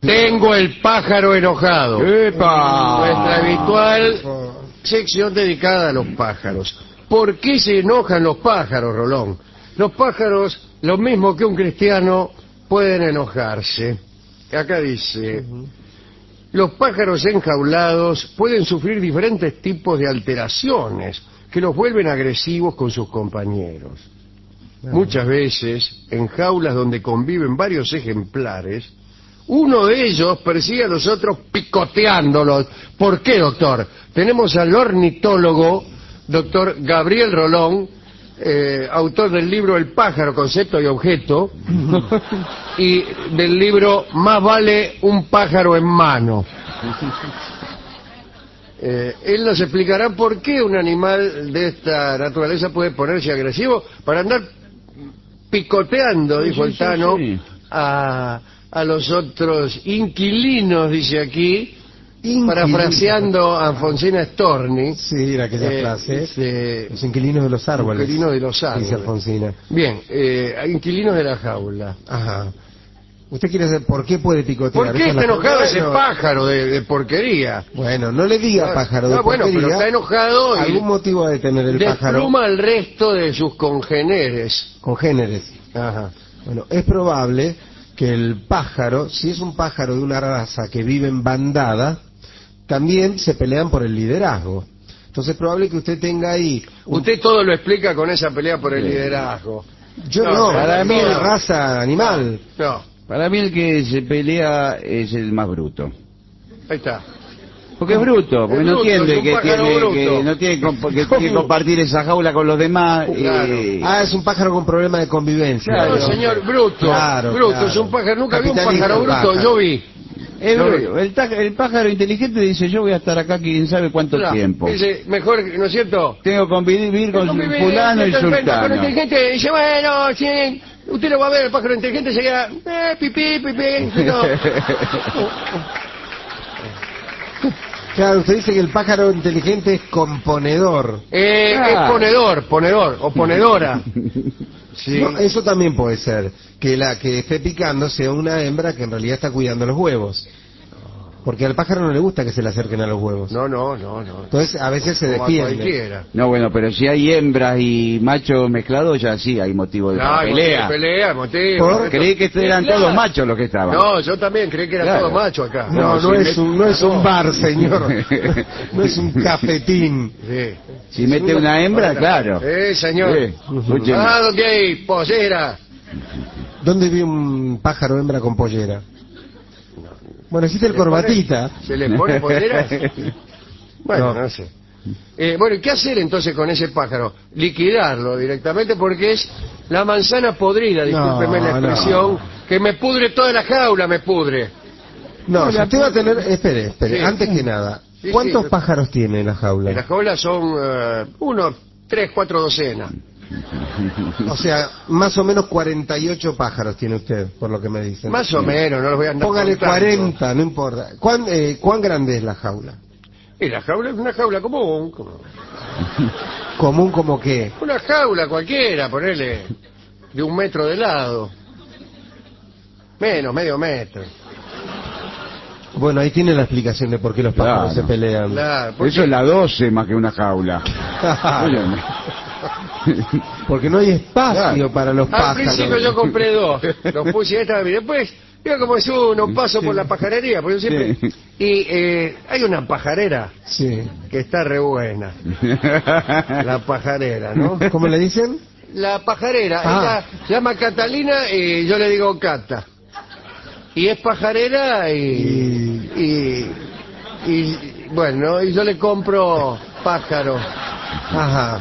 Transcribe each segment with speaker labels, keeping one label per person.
Speaker 1: Tengo el pájaro enojado.
Speaker 2: ¡Epa!
Speaker 1: Nuestra habitual sección dedicada a los pájaros. ¿Por qué se enojan los pájaros, Rolón? Los pájaros, lo mismo que un cristiano, pueden enojarse. Acá dice: los pájaros enjaulados pueden sufrir diferentes tipos de alteraciones que los vuelven agresivos con sus compañeros. Muchas veces, en jaulas donde conviven varios ejemplares, uno de ellos persigue a los otros picoteándolos. ¿Por qué, doctor? Tenemos al ornitólogo, doctor Gabriel Rolón, autor del libro El pájaro, concepto y objeto, y del libro Más vale un pájaro en mano. Él nos explicará por qué un animal de esta naturaleza puede ponerse agresivo para andar picoteando, dijo el Tano, a los otros inquilinos, dice aquí, parafraseando a Alfonsina Storni.
Speaker 3: Sí, era aquella frase. Los inquilinos de los árboles.
Speaker 1: Inquilinos de los árboles.
Speaker 3: Dice Alfonsina.
Speaker 1: Bien, inquilinos de la jaula.
Speaker 3: Ajá. ¿Usted quiere saber por qué puede picotear?
Speaker 1: ¿Por qué está enojado ese pájaro de porquería?
Speaker 3: Bueno, no le diga pájaro de porquería.
Speaker 1: Bueno, pero está enojado.
Speaker 3: Algún motivo ha de tener el pájaro.
Speaker 1: Despluma al resto de sus congéneres.
Speaker 3: Congéneres.
Speaker 1: Ajá.
Speaker 3: Bueno, es probable que el pájaro, si es un pájaro de una raza que vive en bandada, también se pelean por el liderazgo. Entonces es probable que usted tenga ahí...
Speaker 1: Usted todo lo explica con esa pelea por el liderazgo.
Speaker 3: Yo no, para mí es raza animal.
Speaker 1: No.
Speaker 2: Para mí el que se pelea es el más bruto.
Speaker 1: Ahí está.
Speaker 2: Porque es bruto, porque no entiende que no tiene que compartir esa jaula con los demás.
Speaker 1: Claro.
Speaker 3: Es un pájaro con problema de convivencia.
Speaker 1: Claro, señor, bruto.
Speaker 3: Claro,
Speaker 1: bruto,
Speaker 3: claro.
Speaker 1: es un pájaro. Nunca vi un
Speaker 3: Capitalista
Speaker 1: pájaro bruto,
Speaker 3: pájaro.
Speaker 1: yo vi.
Speaker 2: Es bruto. El pájaro inteligente dice: yo voy a estar acá quién sabe cuánto tiempo.
Speaker 1: Dice, mejor, ¿no es cierto?
Speaker 2: Tengo que convivir con fulano y
Speaker 1: El pájaro
Speaker 2: sultano.
Speaker 1: inteligente dice, bueno, sí, usted lo va a ver, el pájaro inteligente se queda, pipí, pipí. No.
Speaker 3: Claro, usted dice que el pájaro inteligente es componedor.
Speaker 1: Es ponedor, o ponedora. Sí.
Speaker 3: No, eso también puede ser, que la que esté picando sea una hembra que en realidad está cuidando los huevos. Porque al pájaro no le gusta que se le acerquen a los huevos.
Speaker 1: No.
Speaker 3: Entonces a veces se
Speaker 1: Como a
Speaker 3: defiende.
Speaker 1: cualquiera.
Speaker 2: No, bueno, pero si hay hembras y machos mezclados, ya sí hay motivo de pelea.
Speaker 1: Motivo.
Speaker 2: Creí que eran todos machos los que estaban.
Speaker 1: No, yo también creí que era todo macho acá.
Speaker 3: No es un bar, señor. No es un cafetín.
Speaker 1: Sí.
Speaker 2: Si mete una hembra, claro.
Speaker 1: Señor.
Speaker 2: Escúcheme.
Speaker 1: ¿Dónde hay pollera?
Speaker 3: ¿Dónde vi un pájaro hembra con pollera? Bueno, existe el corbatita.
Speaker 1: ¿Se le pone pollera? Bueno, no sé. Bueno, ¿y qué hacer entonces con ese pájaro? Liquidarlo directamente porque es la manzana podrida, discúlpeme la expresión, que me pudre toda la jaula, me pudre.
Speaker 3: No, si usted va a tener... Espere,
Speaker 1: Sí.
Speaker 3: antes que nada,
Speaker 1: Sí,
Speaker 3: ¿cuántos
Speaker 1: sí.
Speaker 3: pájaros tiene en la jaula?
Speaker 1: En la jaula son 3, 4 docenas.
Speaker 3: O sea, más o menos 48 pájaros tiene usted, por lo que me dicen.
Speaker 1: Más o menos, no los voy a andar
Speaker 3: Póngale
Speaker 1: contando.
Speaker 3: 40, no importa. ¿Cuán grande es la jaula?
Speaker 1: Y la jaula es una jaula común.
Speaker 3: ¿Común como qué?
Speaker 1: Una jaula cualquiera, ponele de 1 metro de lado. Menos, medio metro.
Speaker 3: Bueno, ahí tiene la explicación de por qué los pájaros
Speaker 2: Claro.
Speaker 3: se pelean.
Speaker 1: Claro, porque-
Speaker 2: Eso es la 12 más que una jaula. Óyeme.
Speaker 3: Porque no hay espacio para los
Speaker 1: Al
Speaker 3: pájaros.
Speaker 1: principio yo compré 2, los puse esta y después, yo como es uno, paso por la pajarería, porque yo siempre...
Speaker 2: Sí.
Speaker 1: Y hay una pajarera
Speaker 3: Sí.
Speaker 1: que está re buena, la pajarera, ¿no?
Speaker 3: ¿Cómo le dicen?
Speaker 1: La pajarera, ella se llama Catalina y yo le digo Cata. Y es pajarera y bueno, y yo le compro pájaro.
Speaker 3: Ajá.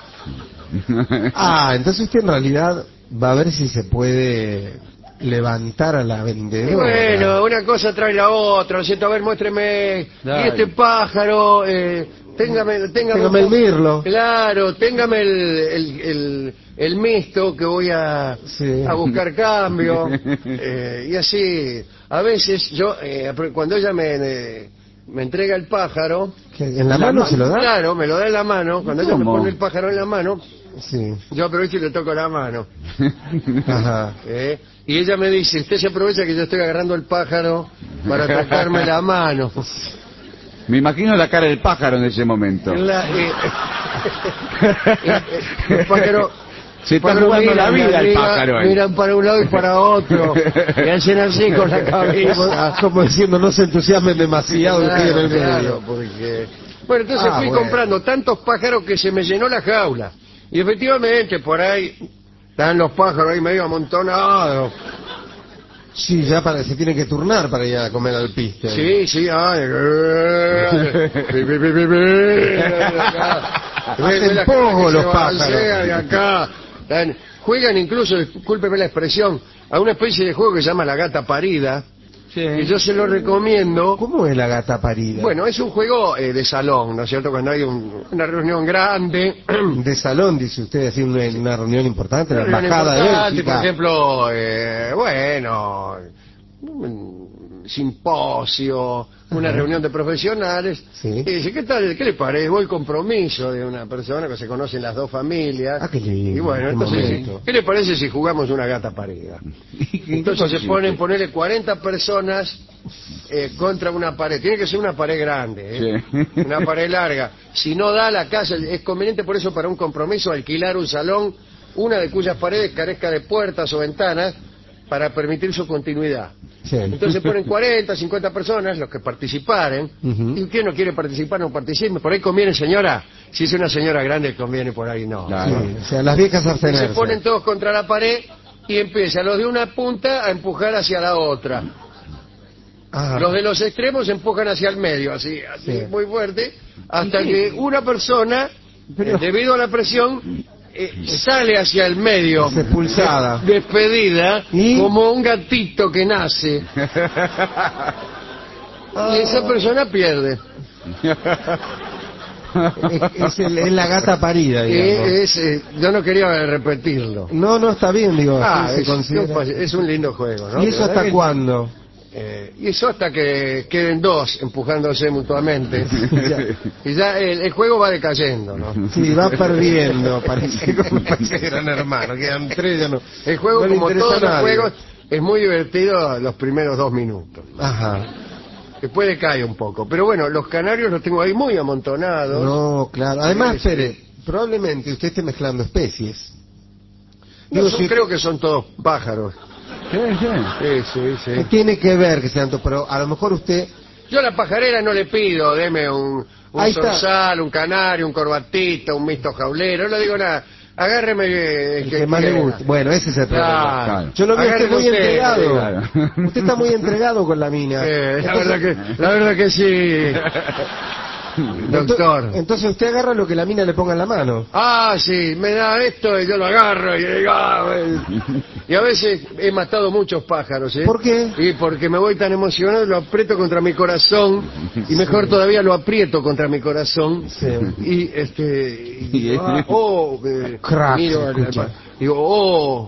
Speaker 3: Entonces usted en realidad va a ver si se puede levantar a la
Speaker 1: Y
Speaker 3: vendedora.
Speaker 1: bueno, una cosa trae la otra, ¿no? Siento, a ver, muéstreme.
Speaker 2: Dale.
Speaker 1: Y este pájaro, téngame
Speaker 3: Téngame el mirlo.
Speaker 1: Claro, téngame el misto que voy a buscar cambio. Y así, a veces yo, cuando ella me entrega el pájaro...
Speaker 3: ¿En la mano se lo da?
Speaker 1: Claro, me lo da en la mano. Cuando ella me
Speaker 2: ¿Cómo?
Speaker 1: pone el pájaro en la mano,
Speaker 3: Sí.
Speaker 1: yo aprovecho y le toco la mano.
Speaker 3: Ajá.
Speaker 1: Y ella me dice, usted se aprovecha que yo estoy agarrando el pájaro para tocarme la mano.
Speaker 2: Me imagino la cara del pájaro en ese momento.
Speaker 1: Los pájaros
Speaker 2: se está jugando la vida el pájaro ahí.
Speaker 1: Miran para un lado y para otro y hacen así con la cabeza,
Speaker 3: como diciendo no se entusiasmen demasiado ustedes en el medio.
Speaker 1: claro, porque... Bueno, entonces fui comprando tantos pájaros que se me llenó la jaula. Y efectivamente por ahí están los pájaros ahí medio amontonados.
Speaker 3: Sí, ya se tienen que turnar para ir a comer al piste.
Speaker 1: Sí, ay.
Speaker 3: Hacen poco los pájaros.
Speaker 1: Acá. Juegan incluso, discúlpeme la expresión, a una especie de juego que se llama la gata parida. Sí. Y yo se lo recomiendo.
Speaker 3: ¿Cómo es la gata parida?
Speaker 1: Bueno, es un juego de salón, ¿no es cierto? Cuando hay una reunión grande.
Speaker 3: De salón, dice usted, así una reunión importante, la embajada de Bélgica.
Speaker 1: Por ejemplo, un simposio, una reunión de profesionales.
Speaker 3: Sí.
Speaker 1: Y dice, ¿qué tal? ¿Qué le parece? El compromiso de una persona que se conocen las dos familias.
Speaker 3: Ah, qué lindo.
Speaker 1: Y bueno, entonces, ¿qué le parece si jugamos una gata parida? Entonces se ponerle 40 personas contra una pared. Tiene que ser una pared grande,
Speaker 2: Sí.
Speaker 1: Una pared larga. Si no da la casa, es conveniente por eso para un compromiso alquilar un salón, una de cuyas paredes carezca de puertas o ventanas para permitir su continuidad.
Speaker 3: Sí.
Speaker 1: Entonces ponen 40, 50 personas, los que participaren, y quien no quiere participar no participe. Por ahí conviene, señora, si es una señora grande conviene, por ahí no.
Speaker 2: Claro.
Speaker 3: Sí, o sea, las viejas abstenerse.
Speaker 1: Se ponen todos contra la pared y empiezan los de una punta a empujar hacia la otra.
Speaker 3: Ah.
Speaker 1: Los de los extremos empujan hacia el medio, así sí. Muy fuerte, hasta que una persona, debido a la presión, sale hacia el medio,
Speaker 3: es expulsada,
Speaker 1: despedida,
Speaker 3: ¿y?
Speaker 1: como un gatito que nace. Y esa persona pierde.
Speaker 3: Es la gata parida, digamos.
Speaker 1: Yo no quería repetirlo.
Speaker 3: No, está bien, digo.
Speaker 1: Es un lindo juego, ¿no?
Speaker 3: ¿Y eso hasta cuándo?
Speaker 1: Y eso hasta que queden dos empujándose mutuamente. Y ya el juego va decayendo, ¿no?
Speaker 3: Sí, va perdiendo, parece que eran hermanos, quedan tres, ya no.
Speaker 1: El juego,
Speaker 3: no
Speaker 1: como todos los juegos, es muy divertido los primeros 2 minutos.
Speaker 3: Ajá.
Speaker 1: Después decae un poco. Pero bueno, los canarios los tengo ahí muy amontonados.
Speaker 3: No, claro. Además, espere, probablemente usted esté mezclando especies.
Speaker 1: Digo, creo que son todos pájaros. Sí.
Speaker 3: Tiene que ver que sean todos, pero a lo mejor usted...
Speaker 1: Yo a la pajarera no le pido, deme un zorzal, un canario, un corbatito, un mixto jaulero, no le digo nada. Agárreme
Speaker 3: el que más le guste. Bueno, ese es el problema. Claro. Yo lo veo usted muy entregado. Claro. Usted está muy entregado con la mina.
Speaker 1: La verdad que sí. Doctor.
Speaker 3: Entonces usted agarra lo que la mina le ponga en la mano.
Speaker 1: Ah, sí, me da esto y yo lo agarro y a veces he matado muchos pájaros, ¿eh?
Speaker 3: ¿Por qué?
Speaker 1: Y porque me voy tan emocionado, lo aprieto contra mi corazón y mejor todavía lo aprieto contra mi corazón.
Speaker 3: Sí.
Speaker 1: Y
Speaker 3: crack,
Speaker 1: miro digo,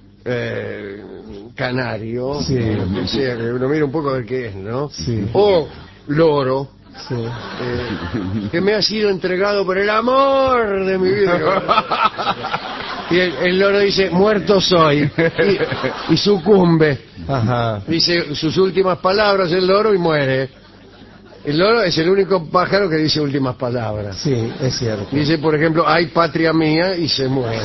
Speaker 1: canario.
Speaker 3: Sí.
Speaker 1: Uno mira un poco de qué es, ¿no?
Speaker 3: Sí.
Speaker 1: Loro.
Speaker 3: Sí.
Speaker 1: Que me ha sido entregado por el amor de mi vida. Y el loro dice, muerto soy, y sucumbe.
Speaker 3: Ajá.
Speaker 1: Dice sus últimas palabras el loro y muere. El loro es el único pájaro que dice últimas palabras.
Speaker 3: Sí, es cierto.
Speaker 1: Dice, por ejemplo, ay patria mía, y se muere.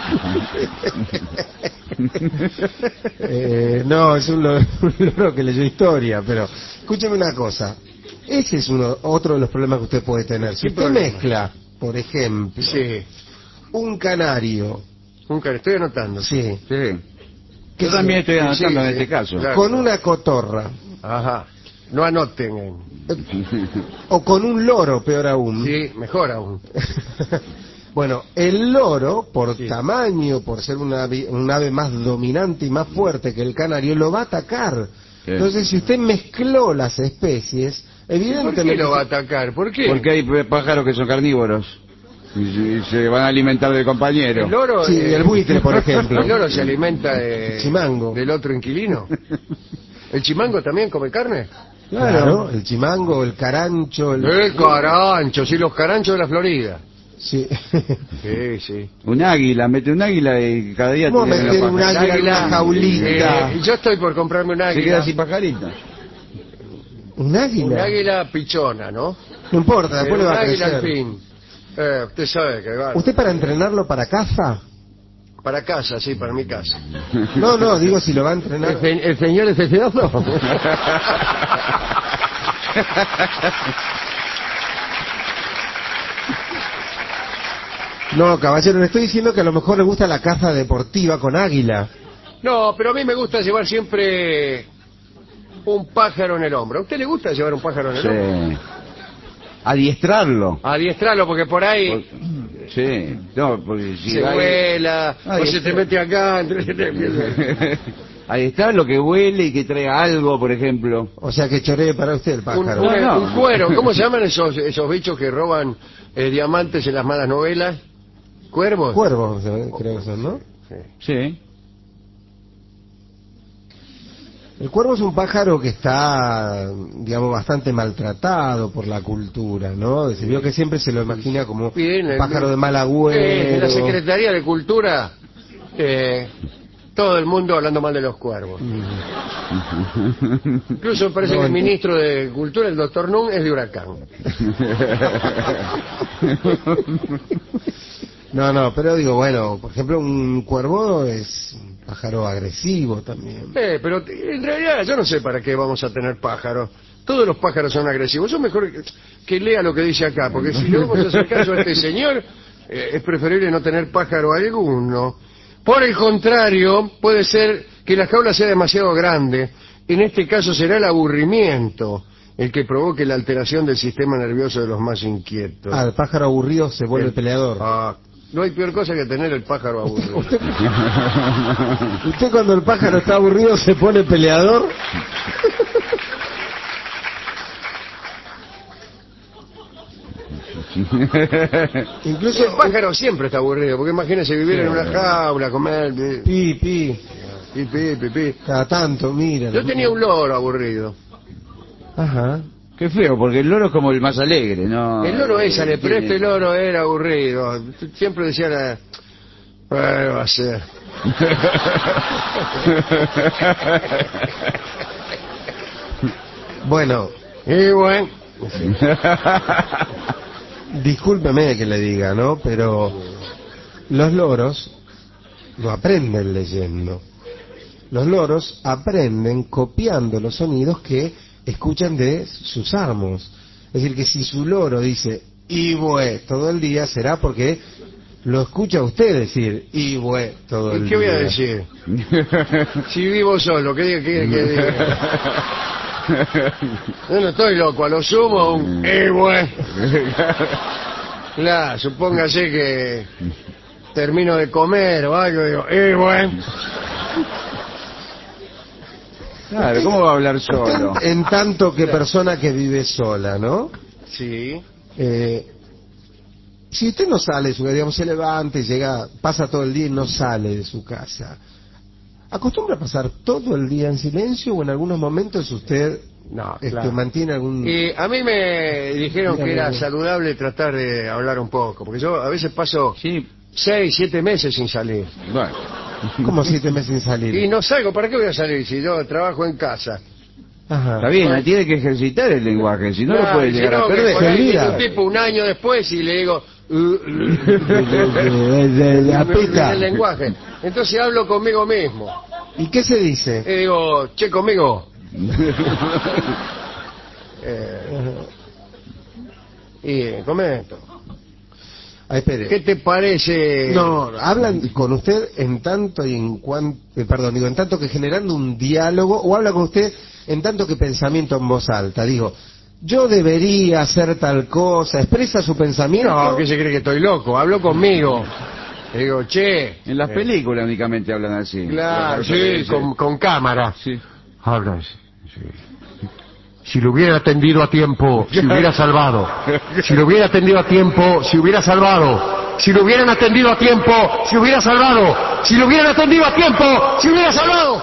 Speaker 3: No, es un loro que leyó historia, pero escúcheme una cosa. Ese es otro de los problemas que usted puede tener. Si usted mezcla, por ejemplo, un canario.
Speaker 1: Estoy anotando.
Speaker 3: Sí.
Speaker 2: Yo también estoy anotando en este caso.
Speaker 1: Claro.
Speaker 3: Con una cotorra.
Speaker 1: Ajá. No anoten.
Speaker 3: O con un loro, peor aún.
Speaker 1: Sí, mejor aún.
Speaker 3: Bueno, el loro, por tamaño, por ser un ave más dominante y más fuerte que el canario, lo va a atacar. Entonces, si usted mezcló las especies, evidentemente...
Speaker 1: ¿Por qué lo va a atacar? ¿Por qué?
Speaker 2: Porque hay pájaros que son carnívoros y se van a alimentar del compañero.
Speaker 1: El loro...
Speaker 3: Sí, el buitre, por ejemplo.
Speaker 1: El loro se alimenta
Speaker 3: chimango.
Speaker 1: del otro inquilino. ¿El chimango también come carne?
Speaker 3: Claro, el chimango, el carancho...
Speaker 1: El carancho, sí, los caranchos de la Florida.
Speaker 3: Sí.
Speaker 1: Sí.
Speaker 2: Un águila, mete un águila y cada día...
Speaker 3: ¿Cómo meter un águila en una jaulita?
Speaker 1: Yo estoy por comprarme un águila.
Speaker 2: Se queda sin pajarita.
Speaker 3: ¿Un águila?
Speaker 1: Un águila pichona, ¿no?
Speaker 3: No importa, después le va a
Speaker 1: águila al
Speaker 3: crecer.
Speaker 1: fin. Usted sabe que va.
Speaker 3: ¿Usted para entrenarlo para caza?
Speaker 1: Para casa, sí, para mi casa.
Speaker 3: No, digo si lo va a entrenar.
Speaker 1: ¿El señor es deseoso?
Speaker 3: No, caballero, le estoy diciendo que a lo mejor le gusta la caza deportiva con águila.
Speaker 1: No, pero a mí me gusta llevar siempre un pájaro en el hombro. ¿A usted le gusta llevar un pájaro en el hombro?
Speaker 2: Adiestrarlo.
Speaker 1: Adiestrarlo, porque por ahí
Speaker 2: Sí, no, porque si
Speaker 1: se vuela, o se te mete acá.
Speaker 2: Adiestrarlo, que huele y que traiga algo, por ejemplo.
Speaker 3: O sea, que choree para usted el pájaro.
Speaker 1: Un cuero. ¿Cómo se llaman esos bichos que roban diamantes en las malas novelas? ¿Cuervos?
Speaker 3: Cuervos, creo que son, ¿no?
Speaker 2: Sí.
Speaker 3: El cuervo es un pájaro que está, digamos, bastante maltratado por la cultura, ¿no? Se vio que siempre se lo imagina como un pájaro de mal agüero.
Speaker 1: En la Secretaría de Cultura, todo el mundo hablando mal de los cuervos. Incluso me parece que el ministro de Cultura, el doctor Nun, es de Huracán.
Speaker 3: No, pero digo, bueno, por ejemplo, un cuervo es un pájaro agresivo también.
Speaker 1: Pero en realidad yo no sé para qué vamos a tener pájaros. Todos los pájaros son agresivos. Yo mejor que lea lo que dice acá, porque si le vamos a hacer caso a este señor, es preferible no tener pájaro alguno. Por el contrario, puede ser que la jaula sea demasiado grande. En este caso será el aburrimiento el que provoque la alteración del sistema nervioso de los más inquietos.
Speaker 3: El pájaro aburrido se vuelve peleador.
Speaker 1: No hay peor cosa que tener el pájaro aburrido.
Speaker 3: ¿Usted cuando el pájaro está aburrido se pone peleador?
Speaker 1: Incluso el pájaro siempre está aburrido, porque imagínese vivir en una jaula, comer...
Speaker 3: Pi. Cada tanto, mira.
Speaker 1: Yo tenía un loro aburrido.
Speaker 3: Ajá.
Speaker 2: Qué feo, porque el loro es como el más alegre, ¿no?
Speaker 1: El loro es alegre, pero este loro era aburrido. Siempre decía va a ser.
Speaker 3: Bueno.
Speaker 1: Y bueno.
Speaker 3: Discúlpeme que le diga, ¿no? Pero los loros no aprenden leyendo. Los loros aprenden copiando los sonidos que escuchan de sus amos. Es decir, que si su loro dice "ibue" todo el día, será porque lo escucha usted decir "ibue" todo el día.
Speaker 1: ¿Y qué voy a decir? Si vivo solo, ¿qué diga? Yo no estoy loco, a lo sumo un "ibue". Claro, supóngase que termino de comer o algo y digo "ibue".
Speaker 2: Claro, ¿cómo va a hablar solo?
Speaker 3: En tanto que persona que vive sola, ¿no?
Speaker 1: Sí.
Speaker 3: Si usted no sale de su casa, digamos, se levanta y llega, pasa todo el día y no sale de su casa, ¿acostumbra a pasar todo el día en silencio o en algunos momentos usted mantiene algún...?
Speaker 1: A mí me dijeron que era saludable tratar de hablar un poco, porque yo a veces paso 6, 7 meses sin salir.
Speaker 2: Bueno.
Speaker 3: ¿Cómo 7 meses sin salir?
Speaker 1: Y no salgo, ¿para qué voy a salir si yo trabajo en casa?
Speaker 3: Ajá.
Speaker 2: Está bien, tiene que ejercitar el lenguaje, si no lo puede llegar a perder.
Speaker 1: Por ahí viene un tipo un año después y le digo
Speaker 3: el
Speaker 1: lenguaje. Entonces hablo conmigo mismo.
Speaker 3: ¿Y qué se dice?
Speaker 1: Y digo, che, conmigo. Y comento.
Speaker 3: Espere.
Speaker 1: ¿Qué te parece?
Speaker 3: No, hablan con usted en tanto y en cuanto, en tanto que generando un diálogo, o habla con usted en tanto que pensamiento en voz alta. Digo, yo debería hacer tal cosa, expresa su pensamiento.
Speaker 1: No, ¿qué se cree que estoy loco? Hablo conmigo. Digo, che.
Speaker 2: En las películas únicamente hablan así.
Speaker 1: Claro, sí, con cámara.
Speaker 2: Sí.
Speaker 1: Hablan, sí. Si lo hubiera atendido a tiempo, se hubiera salvado. Si lo hubiera atendido a tiempo, se hubiera salvado. Si lo hubieran atendido a tiempo, se hubiera salvado. Si lo hubieran atendido a tiempo, se hubiera salvado.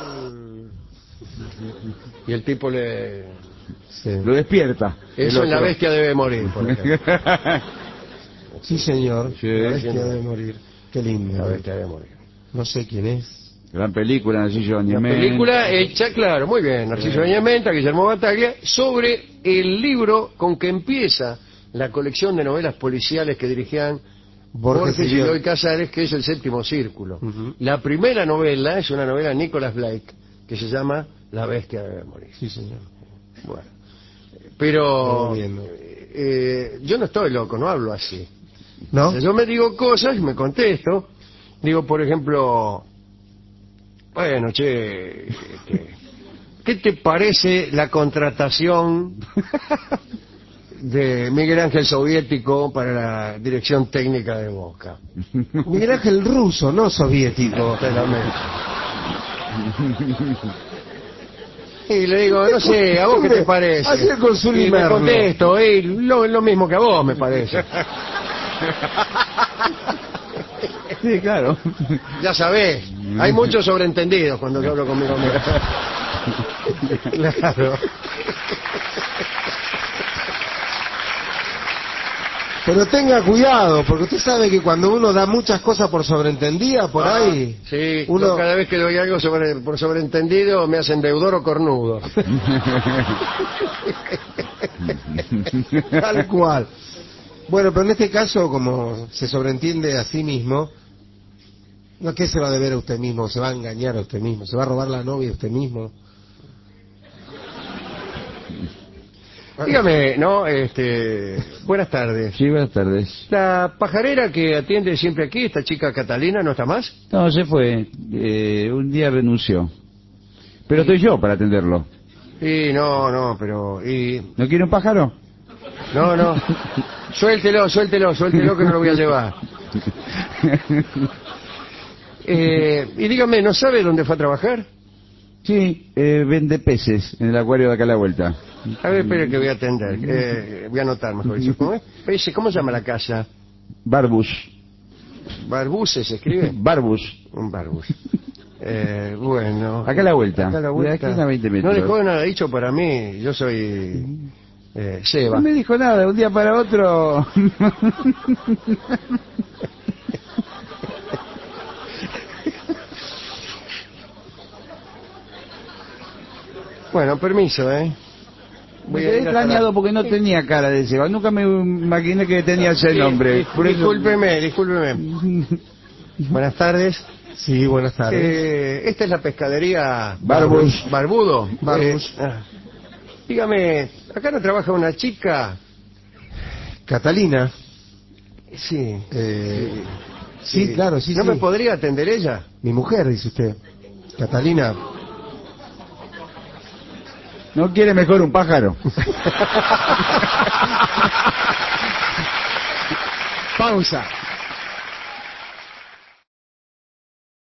Speaker 1: Y el tipo
Speaker 2: lo despierta.
Speaker 1: Eso en La Bestia debe morir, por ejemplo.
Speaker 3: Sí, señor. La Bestia debe morir. Qué lindo.
Speaker 1: La Bestia debe morir.
Speaker 3: No sé quién es.
Speaker 2: Gran película, Narciso
Speaker 1: Una
Speaker 2: Añementa.
Speaker 1: película hecha, claro, muy bien, Narciso Añementa, Guillermo Battaglia, sobre el libro con que empieza la colección de novelas policiales que dirigían Borges y Eloy Casares, que es El Séptimo Círculo. La primera novela es una novela de Nicholas Blake, que se llama La bestia debe morir.
Speaker 3: Sí, señor.
Speaker 1: Bueno, pero
Speaker 3: Bien, ¿no?
Speaker 1: yo no estoy loco, no hablo así.
Speaker 3: ¿No?
Speaker 1: O sea, yo me digo cosas y me contesto. Digo, por ejemplo, bueno, che, ¿qué te parece la contratación de Miguel Ángel Soviético para la dirección técnica de Boca?
Speaker 3: Miguel Ángel ruso, no soviético.
Speaker 1: Y le digo, no sé, ¿a vos qué te parece?
Speaker 3: Ayer con Zuli
Speaker 1: y me
Speaker 3: Merlo.
Speaker 1: contesto, lo mismo que a vos, me parece.
Speaker 2: Sí, claro.
Speaker 1: Ya sabés, hay muchos sobreentendidos cuando yo hablo conmigo mismo. Claro.
Speaker 3: Pero tenga cuidado, porque usted sabe que cuando uno da muchas cosas por sobreentendida, por ahí...
Speaker 1: Sí,
Speaker 3: uno...
Speaker 1: yo cada vez que doy algo por sobreentendido me hacen deudor o cornudo.
Speaker 3: Tal cual. Bueno, pero en este caso, como se sobreentiende a sí mismo, ¿no? ¿Qué se va a deber a usted mismo? ¿Se va a engañar a usted mismo? ¿Se va a robar la novia a usted mismo?
Speaker 1: Dígame, ¿no? Buenas tardes.
Speaker 2: Sí, buenas tardes.
Speaker 1: La pajarera que atiende siempre aquí, esta chica Catalina, ¿no está más?
Speaker 2: No, se fue. Un día renunció. Pero estoy yo para atenderlo.
Speaker 1: Y no, pero...
Speaker 2: ¿No quiere un pájaro?
Speaker 1: No. Suéltelo que no lo voy a llevar. Y dígame, ¿no sabe dónde fue a trabajar?
Speaker 2: Sí, vende peces en el acuario de acá a la vuelta.
Speaker 1: A ver, espere que voy a atender. Voy a anotar mejor dicho. ¿Cómo se llama la casa?
Speaker 2: Barbus.
Speaker 1: ¿Barbuse se escribe?
Speaker 2: Barbus.
Speaker 1: Un Barbus. Bueno.
Speaker 2: Acá a la vuelta.
Speaker 1: Acá a la
Speaker 2: De
Speaker 1: vuelta.
Speaker 2: aquí a 20 metros.
Speaker 1: No dejó nada dicho para mí. Yo soy Seba.
Speaker 2: No me dijo nada, un día para otro.
Speaker 1: Bueno, permiso,
Speaker 2: Me quedé extrañado porque no tenía cara de Seba. Nunca me imaginé que tenía ese nombre. Por eso...
Speaker 1: Discúlpeme. Buenas tardes.
Speaker 3: Sí, buenas tardes.
Speaker 1: Esta es la pescadería
Speaker 2: Barbus.
Speaker 1: Barbudo.
Speaker 3: Barbus.
Speaker 1: Dígame, ¿acá no trabaja una chica?
Speaker 3: Catalina.
Speaker 1: Sí.
Speaker 3: Sí, claro, sí,
Speaker 1: ¿No
Speaker 3: sí.
Speaker 1: me podría atender ella?
Speaker 3: Mi mujer, dice usted. Catalina.
Speaker 2: ¿No quiere mejor un pájaro?
Speaker 3: Pausa.